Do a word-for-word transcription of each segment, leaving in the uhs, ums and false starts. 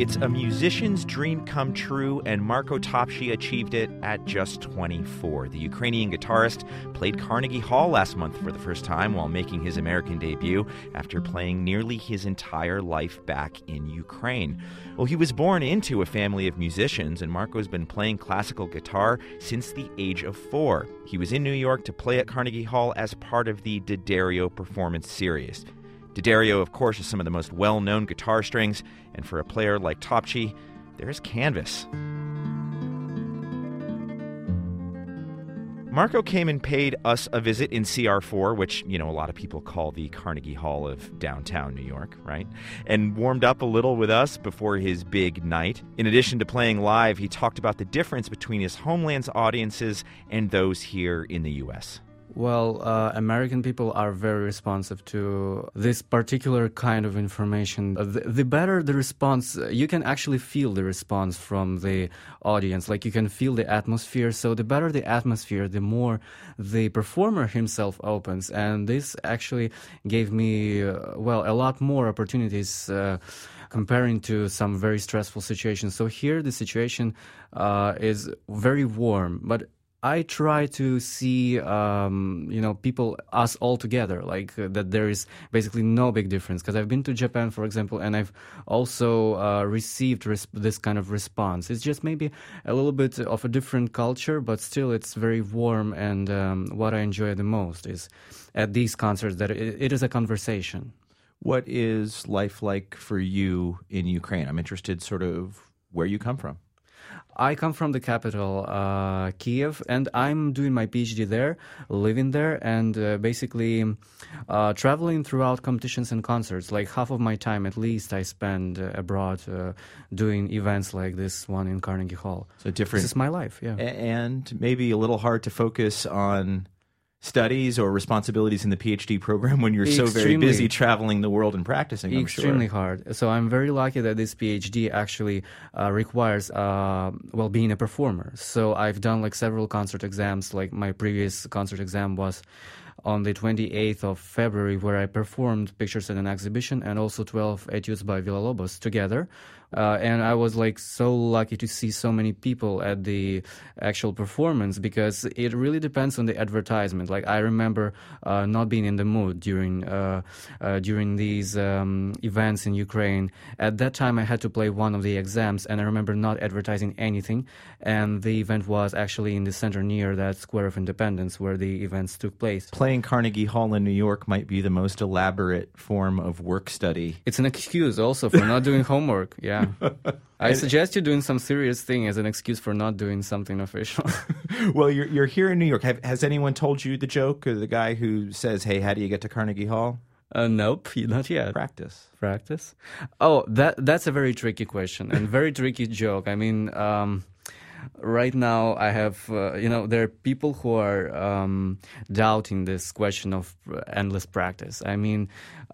It's a musician's dream come true, and Marko Topci achieved it at just twenty-four. The Ukrainian guitarist played Carnegie Hall last month for the first time while making his American debut after playing nearly his entire life back in Ukraine. Well, he was born into a family of musicians, and Marko's been playing classical guitar since the age of four. He was in New York to play at Carnegie Hall as part of the D'Addario Performance Series. D'Addario, of course, is some of the most well-known guitar strings, and for a player like Topci, there's canvas. Marko came and paid us a visit in C R four, which, you know, a lot of people call the Carnegie Hall of downtown New York, right? And warmed up a little with us before his big night. In addition to playing live, he talked about the difference between his homeland's audiences and those here in the U S Well, uh, American people are very responsive to this particular kind of information. The, the better the response, you can actually feel the response from the audience. Like, you can feel the atmosphere. So the better the atmosphere, the more the performer himself opens. And this actually gave me, uh, well, a lot more opportunities uh, comparing to some very stressful situations. So here the situation uh, is very warm, but I try to see, um, you know, people, us all together, like uh, that there is basically no big difference. Because I've been to Japan, for example, and I've also uh, received res- this kind of response. It's just maybe a little bit of a different culture, but still it's very warm. And um, what I enjoy the most is at these concerts that it, it is a conversation. What is life like for you in Ukraine? I'm interested sort of where you come from. I come from the capital, uh, Kiev, and I'm doing my PhD there, living there, and uh, basically uh, traveling throughout competitions and concerts. Like half of my time, at least, I spend uh, abroad uh, doing events like this one in Carnegie Hall. So different. This is my life, yeah. And maybe a little hard to focus on studies or responsibilities in the PhD program when you're so very busy traveling the world and practicing, I'm sure. Extremely hard. So I'm very lucky that this PhD actually uh, requires, uh, well, being a performer. So I've done like several concert exams. Like my previous concert exam was on the twenty-eighth of February, where I performed Pictures in an Exhibition and also twelve Etudes by Villa-Lobos together. Uh, and I was like so lucky to see so many people at the actual performance, because it really depends on the advertisement. Like I remember uh, not being in the mood during uh, uh, during these um, events in Ukraine. At that time, I had to play one of the exams, and I remember not advertising anything. And the event was actually in the center near that Square of Independence where the events took place. Playing Carnegie Hall in New York might be the most elaborate form of work study. It's an excuse also for not doing homework, yeah. I suggest you doing some serious thing as an excuse for not doing something official. Well, you're you're here in New York. Have, has anyone told you the joke, or the guy who says, "Hey, how do you get to Carnegie Hall?" Uh, nope, not yet. Practice. Practice? Oh, that that's a very tricky question and very tricky joke. I mean, um, right now I have, uh, you know, there are people who are um, doubting this question of endless practice. I mean,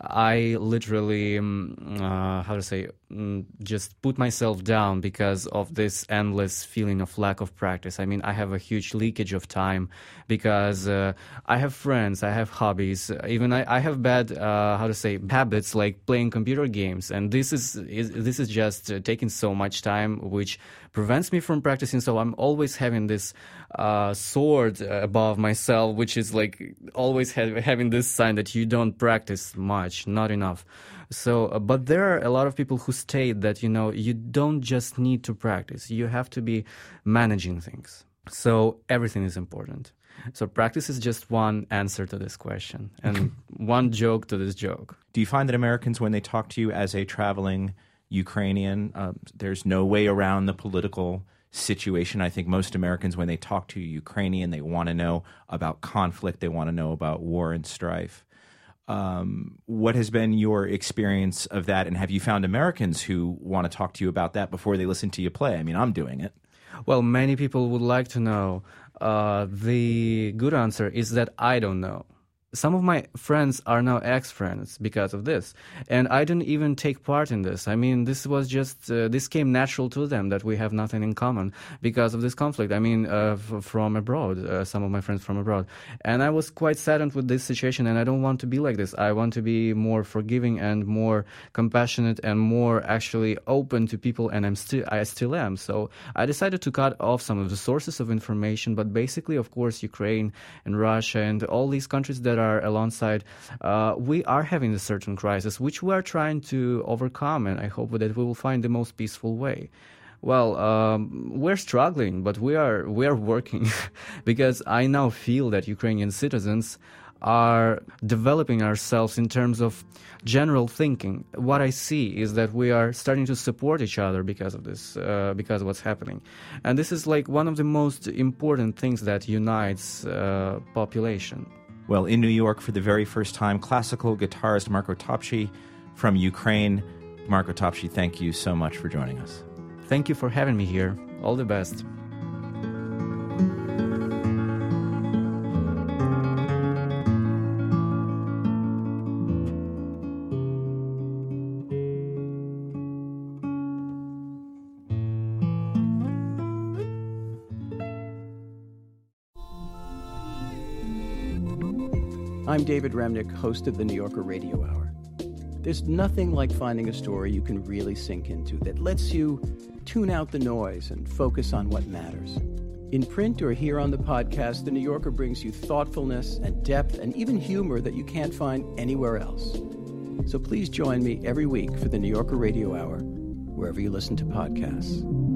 I literally, um, uh, how to say, um, just put myself down because of this endless feeling of lack of practice. I mean, I have a huge leakage of time because uh, I have friends, I have hobbies, even I, I have bad, uh, how to say, habits like playing computer games. And this is, is this is just uh, taking so much time, which prevents me from practicing. So I'm always having this uh, sword above myself, which is like always ha- having this sign that you don't practice much, not enough. So, uh, but there are a lot of people who state that, you know, you don't just need to practice. You have to be managing things. So everything is important. So practice is just one answer to this question and one joke to this joke. Do you find that Americans, when they talk to you as a traveling Ukrainian, uh, there's no way around the political situation? I think most Americans, when they talk to Ukrainian, they want to know about conflict. They want to know about war and strife. Um, what has been your experience of that? And have you found Americans who want to talk to you about that before they listen to you play? I mean, I'm doing it. Well, many people would like to know. Uh, the good answer is that I don't know. some of my friends are now ex-friends because of this, and I didn't even take part in this. I mean, this was just uh, this came natural to them, that we have nothing in common because of this conflict. I mean, uh, f- from abroad, uh, some of my friends from abroad, and I was quite saddened with this situation. And I don't want to be like this. I want to be more forgiving and more compassionate and more actually open to people. And I'm still, I still am. So I decided to cut off some of the sources of information. But basically, of course, Ukraine and Russia and all these countries that are alongside, uh, we are having a certain crisis, which we are trying to overcome, and I hope that we will find the most peaceful way. Well, um, we're struggling, but we are we are working because I now feel that Ukrainian citizens are developing ourselves in terms of general thinking. What I see is that we are starting to support each other because of this, uh, because of what's happening. And this is like one of the most important things that unites uh, population. Well, in New York for the very first time, classical guitarist Marko Topshi from Ukraine. Marko Topshi, thank you so much for joining us. Thank you for having me here. All the best. I'm David Remnick, host of the New Yorker Radio Hour. There's nothing like finding a story you can really sink into that lets you tune out the noise and focus on what matters. In print or here on the podcast, The New Yorker brings you thoughtfulness and depth and even humor that you can't find anywhere else. So please join me every week for the New Yorker Radio Hour, wherever you listen to podcasts.